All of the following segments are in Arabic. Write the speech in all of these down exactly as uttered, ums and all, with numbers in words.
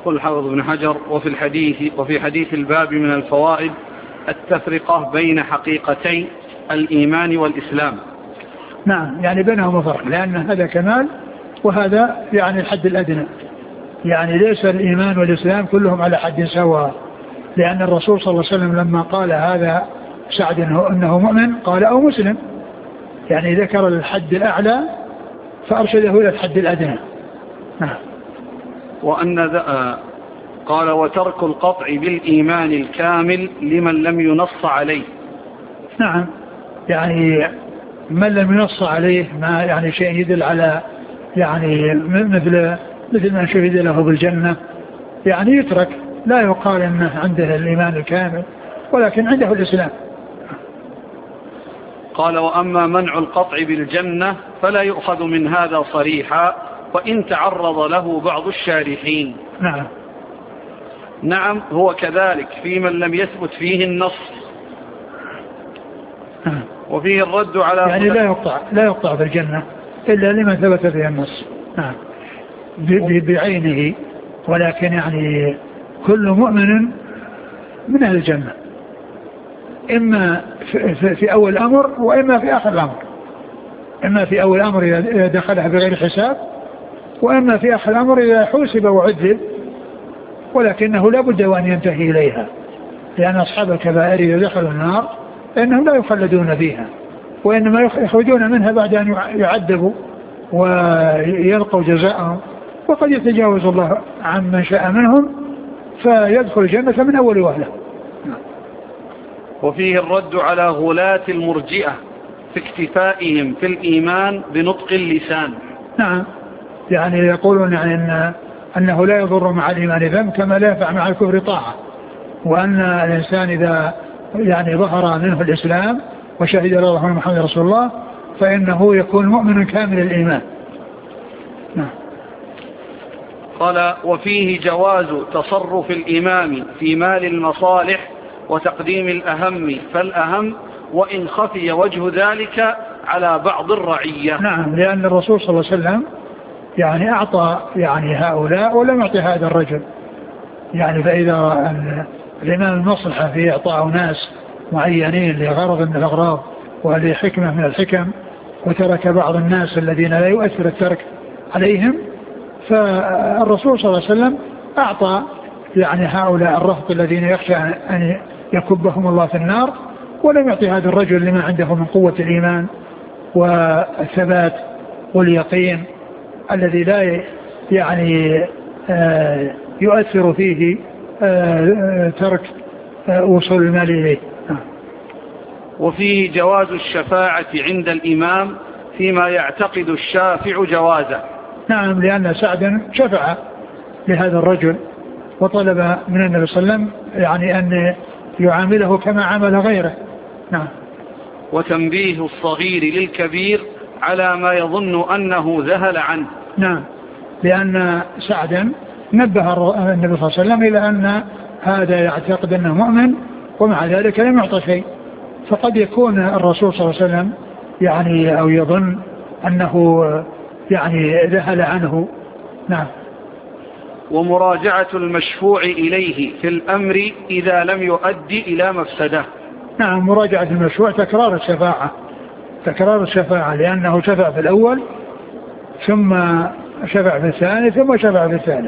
يقول الحافظ ابن حجر: وفي الحديث وفي حديث الباب من الفوائد التفرقة بين حقيقتي الإيمان والإسلام. نعم، يعني بينهما فرق، لأن هذا كمال وهذا يعني الحد الأدنى، يعني ليس الإيمان والإسلام كلهم على حد سواء، لأن الرسول صلى الله عليه وسلم لما قال هذا سعد أنه مؤمن قال أو مسلم، يعني ذكر الحد الأعلى فأرشده إلى الحد الأدنى. نعم. وأن ذا قال: وترك القطع بالإيمان الكامل لمن لم ينص عليه. نعم، يعني من لم ينص عليه ما يعني شيء يدل على يعني مثل مثل من شهد له بالجنة، يعني يترك، لا يقال أنه عنده الإيمان الكامل ولكن عنده الإسلام. قال: وأما منع القطع بالجنة فلا يؤخذ من هذا صريحا وإن تعرض له بعض الشارحين. نعم. نعم، هو كذلك في من لم يثبت فيه النص. نعم. وفيه الرد على يعني لا يقطع لا يقطع بالجنة إلا لمن ثبت فيه النص. نعم. بعينه، ولكن يعني كل مؤمن من أهل الجنة، إما في أول الأمر وإما في آخر الأمر، إما في أول الأمر إذا دخلها بغير حساب، وإما في آخر الأمر إذا حوسب وعذب، ولكنه لا بد وأن ينتهي إليها، لأن أصحاب الكبائر إذا دخلوا النار فإنهم لا يخلدون فيها، وإنما يخرجون منها بعد أن يعذبوا ويلقوا جزاءهم، وقد يتجاوز الله عن من شاء منهم فيدخل الجنة من أول وهلة. وفيه الرد على غلاة المرجئة في اكتفائهم في الإيمان بنطق اللسان. نعم، يعني يقولون يعني أن أنه لا يضر مع الإيمان ذنب كما لا ينفع مع الكفر طاعة، وأن الإنسان إذا يعني ظهر منه الإسلام وشهد الله أن محمد رسول الله فإنه يكون مؤمن كامل الإيمان. نعم. قال: وفيه جواز تصرف الإمام في مال المصالح وتقديم الأهم فالأهم وإن خفي وجه ذلك على بعض الرعية. نعم، لأن الرسول صلى الله عليه وسلم يعني أعطى يعني هؤلاء ولم يعطي هذا الرجل، يعني فإذا الإمام المصلحة في إعطاء ناس معينين لغرض من الأغراض ولحكمة من الحكم، وترك بعض الناس الذين لا يؤثر الترك عليهم، فالرسول صلى الله عليه وسلم أعطى يعني هؤلاء الرهط الذين يخشى أن يكبهم الله في النار، ولم يعطي هذا الرجل لما عنده من قوة الإيمان والثبات واليقين الذي لا يعني يؤثر فيه ترك وصول المال إليه. وفيه جواز الشفاعة عند الإمام فيما يعتقد الشافع جوازه. نعم، لأن سعدا شفع لهذا الرجل وطلب من النبي صلى الله عليه وسلم يعني أن يعامله كما عامل غيره. نعم. وتنبيه الصغير للكبير على ما يظن أنه ذهل عنه. نعم، لأن سعدا نبه النبي صلى الله عليه وسلم إلى أن هذا يعتقد أنه مؤمن ومع ذلك لم يعطى شيء، فقد يكون الرسول صلى الله عليه وسلم يعني أو يظن أنه يعني ذهل عنه. نعم. ومراجعة المشفوع إليه في الأمر إذا لم يؤدي إلى مفسده. نعم، مراجعة المشروع تكرار الشفاعة تكرار الشفاعة لأنه شفع في الأول ثم شفع في الثاني ثم شفع في الثالث.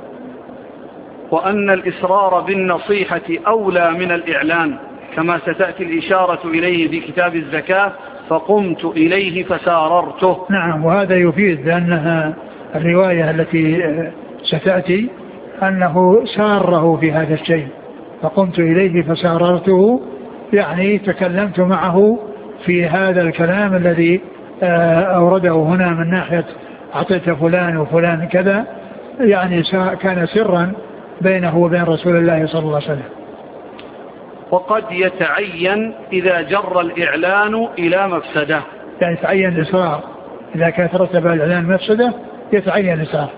وأن الإصرار بالنصيحة أولى من الإعلان كما ستأتي الإشارة إليه في كتاب الزكاة: فقمت إليه فساررته. نعم، وهذا يفيد لأنها الرواية التي ستأتي أنه ساره في هذا الشيء، فقمت إليه فساررته، يعني تكلمت معه في هذا الكلام الذي أورده هنا من ناحية أعطيت فلان وفلان كذا، يعني كان سرا بينه وبين رسول الله صلى الله عليه وسلم. وقد يتعين إذا جر الإعلان إلى مفسده، يعني يتعين الإصرار إذا كان ترتب الإعلان مفسده يتعين الإصرار.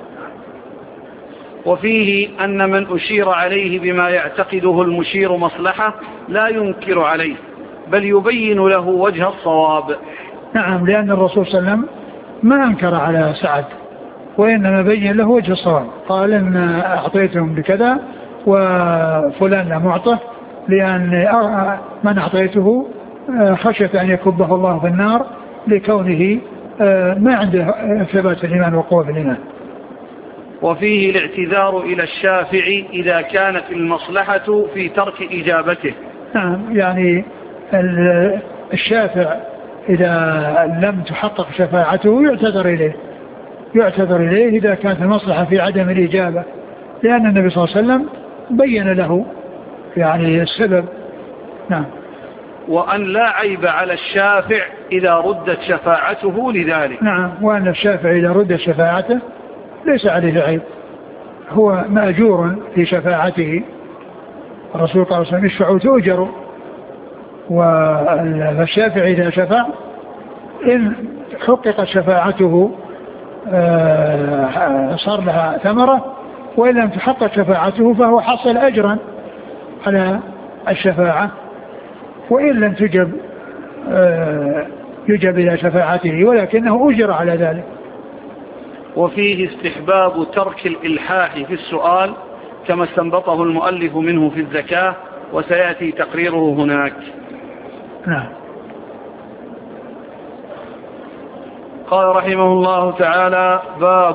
وفيه أن من أشير عليه بما يعتقده المشير مصلحة لا ينكر عليه بل يبين له وجه الصواب. نعم، لأن الرسول صلى الله عليه وسلم ما أنكر على سعد وإنما بين له وجه الصواب. قال إن أعطيتهم بكذا وفلان لا معطه لأن من أعطيته خشية أن يكبه الله في النار لكونه ما عنده ثبات الإيمان وقوة الإيمان. وفيه الاعتذار إلى الشافعي إذا كانت المصلحة في ترك إجابته. نعم يعني الشافع إذا لم تحقق شفاعته يعتذر إليه يعتذر إليه إذا كانت المصلحة في عدم الإجابة، لأن النبي صلى الله عليه وسلم بين له يعني السبب. نعم. وأن لا عيب على الشافع إذا ردت شفاعته لذلك. نعم، وأن الشافع إذا ردت شفاعته ليس عليه عيب، هو مأجور في شفاعته. الرسول صلى الله عليه وسلم يشفع تؤجر، والشافع إذا شفع إن حققت شفاعته صار لها ثمرة، وإن لم تحقق شفاعته فهو حصل أجرا على الشفاعة، وإن لم تجب يجب إلى شفاعته ولكنه أجر على ذلك. وفيه استحباب ترك الإلحاح في السؤال كما استنبطه المؤلف منه في الزكاة، وسيأتي تقريره هناك. نعم. قال رحمه الله تعالى: باب